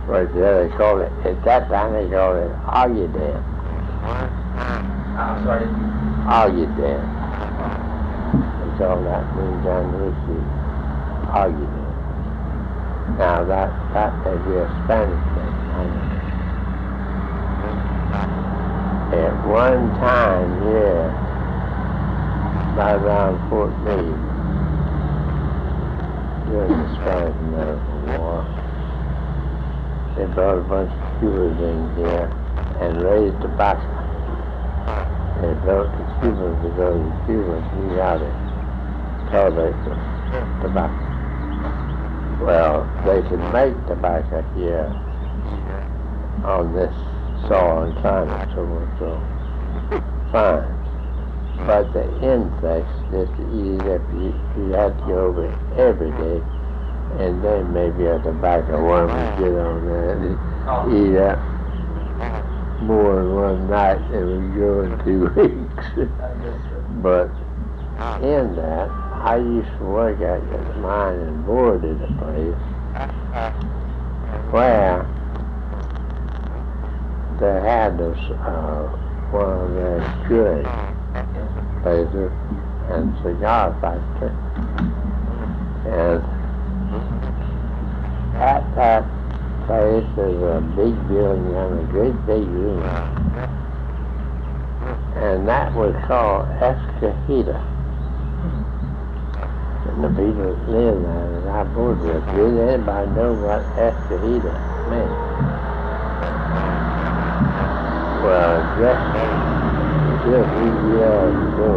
Right there, they called it, at that time they called it Augudin. I'm sorry. Augudin. They called that moonshine whiskey Augudin. Now that may be a Spanish thing. I don't know. At one time here, right around Fort Meade, during the Spanish-American War, they brought a bunch of Cubans in here and raised tobacco. They built the Cubans because the Cubans knew how to cultivate the tobacco. Well, they could make tobacco here on this soil and climate so fine. But the insects just eat it up. You have to go over it every day, and then maybe a tobacco worm would get on there and eat up more in one night than would go in 2 weeks. But in that, I used to work at this mine and boarded a place where they had this, one of their good places and cigar factory. And at that place there's a big building and a great big room. And that was called Escajita. And the people that lived there that I boarded with, did anybody know what Escajita meant? Well, just a few years ago,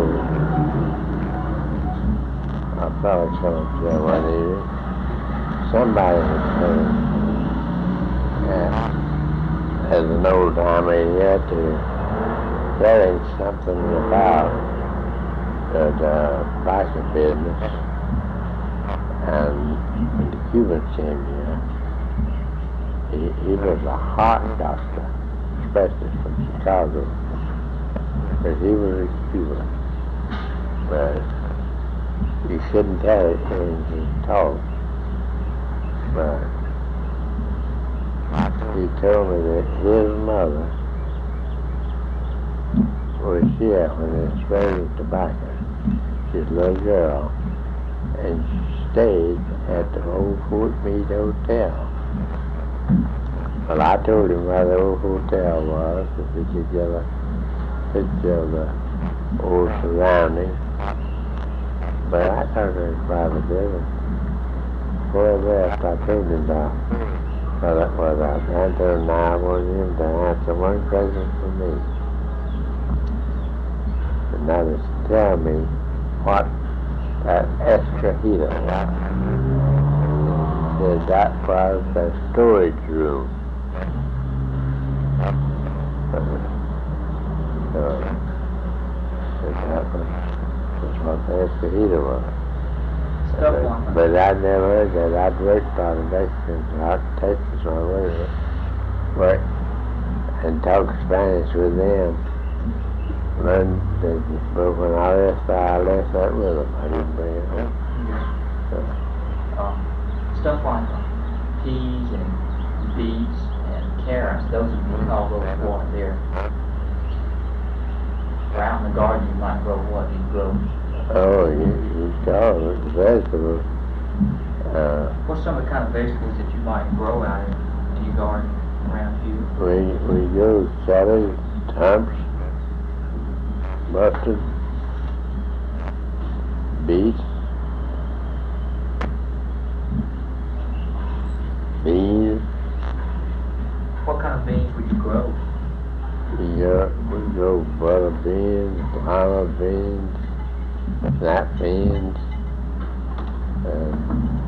a fellow told me one evening, somebody was saying, as an old timer, he had to say something about the tobacco business. And when the Cubans came here, he was a heart doctor, especially from Chicago, because he was a Cuban. But you shouldn't tell it when he talked. But he told me that his mother was here when they sprayed tobacco. She's a little girl, and she stayed at the old Fort Meade Hotel. Well, I told him where the old hotel was, if he could get a picture of the old surroundings. But I thought it was private business. Before I left, I told him that. Well, that was I told him I wanted him to answer one question for me. And that is to tell me what that Escajita was. He said that was the storage room. So that was what the Escajita was. But I never heard that. I'd worked on the Mexicans out in Texas or whatever, work and talk Spanish with them. Learned business, but when I left that with them. I didn't bring it home. Stuff like peas and beets and carrots, those would be called what there. Out in the garden you might grow what you grow. Oh, you call it vegetables. What's some of the kind of vegetables that you might grow out in your garden around you? We grow celery, turnips, mustard, beets, beans. What kind of beans would you grow? We grow butter beans, lima beans, snap beans, and